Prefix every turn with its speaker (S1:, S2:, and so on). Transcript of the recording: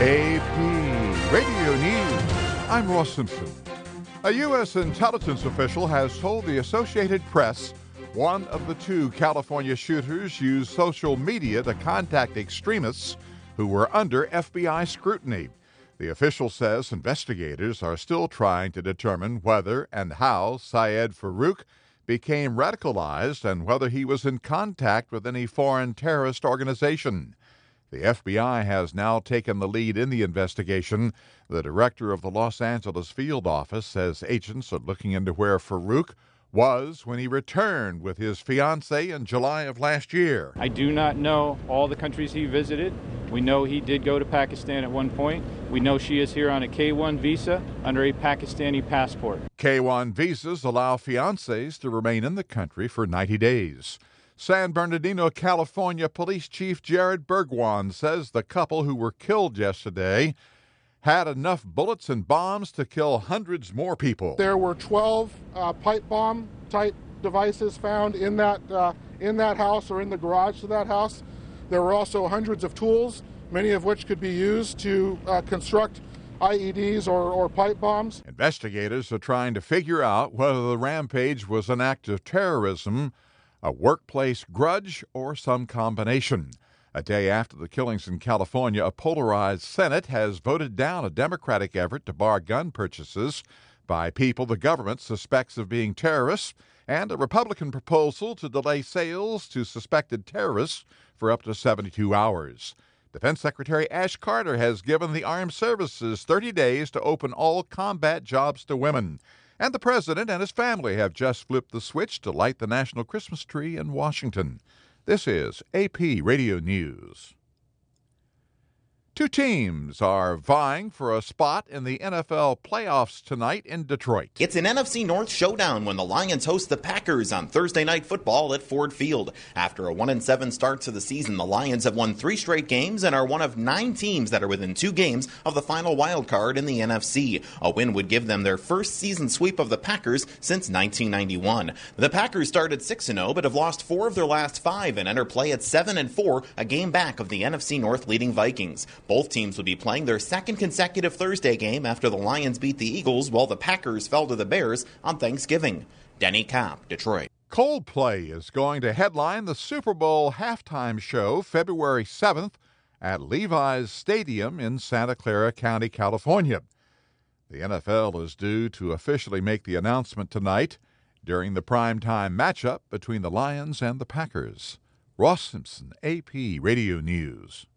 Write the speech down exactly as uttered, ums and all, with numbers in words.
S1: A P Radio News. I'm Ross Simpson. A U S intelligence official has told the Associated Press one of the two California shooters used social media to contact extremists who were under F B I scrutiny. The official says investigators are still trying to determine whether and how Syed Farook became radicalized and whether he was in contact with any foreign terrorist organization. The F B I has now taken the lead in the investigation. The director of the Los Angeles field office says agents are looking into where Farook was when he returned with his fiancée in July of last year.
S2: I do not know all the countries he visited. We know he did go to Pakistan at one point. We know she is here on a K one visa under a Pakistani passport.
S1: K one visas allow fiancés to remain in the country for ninety days. San Bernardino, California Police Chief Jared Bergwan says the couple who were killed yesterday had enough bullets and bombs to kill hundreds more people.
S3: There were twelve uh, pipe bomb type devices found in that uh, in that house or in the garage to that house. There were also hundreds of tools, many of which could be used to uh, construct I E Ds or, or pipe bombs.
S1: Investigators are trying to figure out whether the rampage was an act of terrorism, a workplace grudge, or some combination. A day after the killings in California, a polarized Senate has voted down a Democratic effort to bar gun purchases by people the government suspects of being terrorists, and a Republican proposal to delay sales to suspected terrorists for up to seventy-two hours. Defense Secretary Ash Carter has given the armed services thirty days to open all combat jobs to women. And the president and his family have just flipped the switch to light the national Christmas tree in Washington. This is A P Radio News. Two teams are vying for a spot in the N F L playoffs tonight in Detroit.
S4: It's an N F C North showdown when the Lions host the Packers on Thursday Night Football at Ford Field. After a one and seven start to the season, the Lions have won three straight games and are one of nine teams that are within two games of the final wild card in the N F C. A win would give them their first season sweep of the Packers since nineteen ninety-one. The Packers started six and oh but have lost four of their last five and enter play at seven and four, a game back of the N F C North leading Vikings. Both teams will be playing their second consecutive Thursday game after the Lions beat the Eagles while the Packers fell to the Bears on Thanksgiving. Denny Kopp, Detroit.
S1: Coldplay is going to headline the Super Bowl halftime show February seventh at Levi's Stadium in Santa Clara County, California. The N F L is due to officially make the announcement tonight during the primetime matchup between the Lions and the Packers. Ross Simpson, A P Radio News.